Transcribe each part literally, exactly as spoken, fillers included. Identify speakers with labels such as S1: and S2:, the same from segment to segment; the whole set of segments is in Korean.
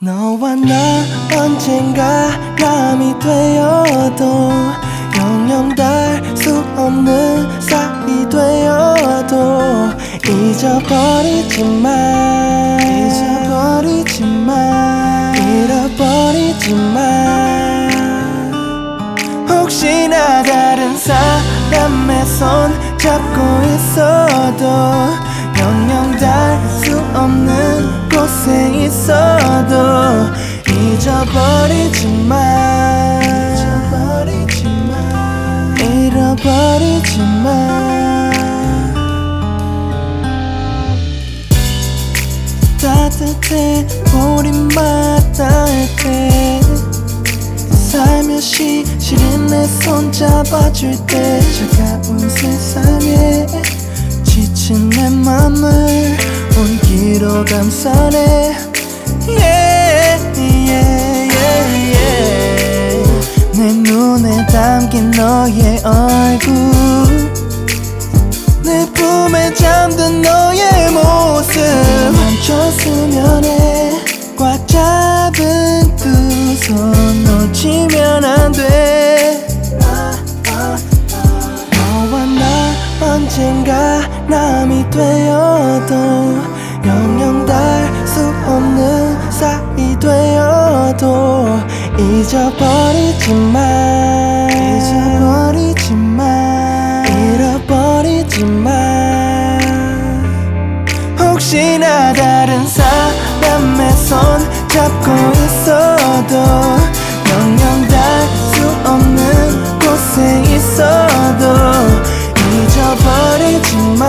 S1: 너와 나 언젠가 남이 되어도 영영 닿을 수 없는 사이 되어도 잊어버리지마 잊어버리지마 잃어버리지마 혹시나 다른 사람의 손 잡고 있어도 영영 닿을 수 없는 곳에 있어도 잊어버리지마 잊어버리지마 잃어버리지마 따뜻해 우리만 닿을 때 살며시 시린 내 손 잡아줄 때 차가운 세상에 지친 내 맘을 온기로 감싸네 yeah, yeah, yeah, yeah. 내 눈에 담긴 너의 얼굴 내 품에 잠든 너의 모습 멈췄으면 해 꽉 잡은 두 손 놓치면 안 돼 너와 나 언젠가 남이 되어도 영영 닿을 수 없는 사이 되어도 잊어버리지마 잊어버리지마 잃어버리지마 혹시나 다른 사람의 손 잡고 있어도 영영 닿을 수 없는 곳에 있어도 잊어버리지마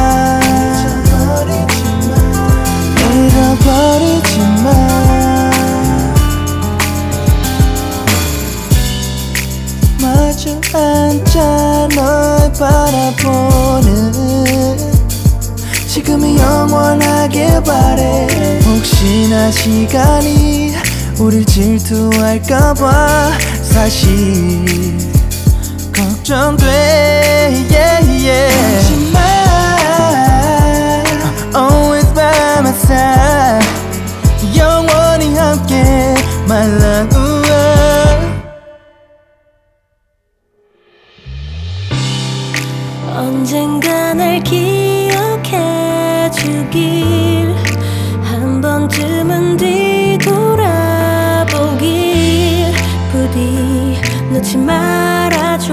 S1: 잃어버리지마 마주 앉아 널 바라보는 지금이 영원하길 바래 혹시나 시간이 우릴 질투할까봐 사실 걱정돼 yeah, yeah. 하지마 Always by my side 영원히 함께 My love
S2: 언젠가 날 기억해 주길 한 번쯤은 뒤돌아보길 부디 놓지 말아줘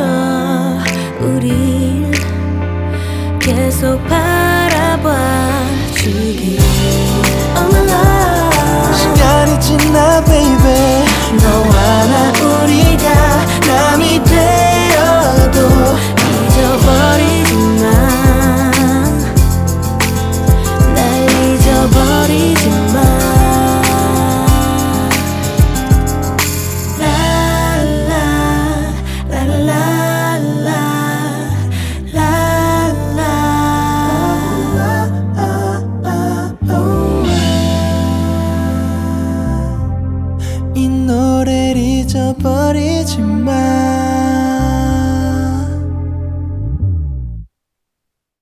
S2: 우릴 계속 바라봐 주길 Oh my love
S1: 시간이 지나 baby
S2: 너와 나 우리가 남이 되어도 잊어버리지마 날 잊어버리지마 라라 라라라라
S1: 이 노래를 잊어버리지마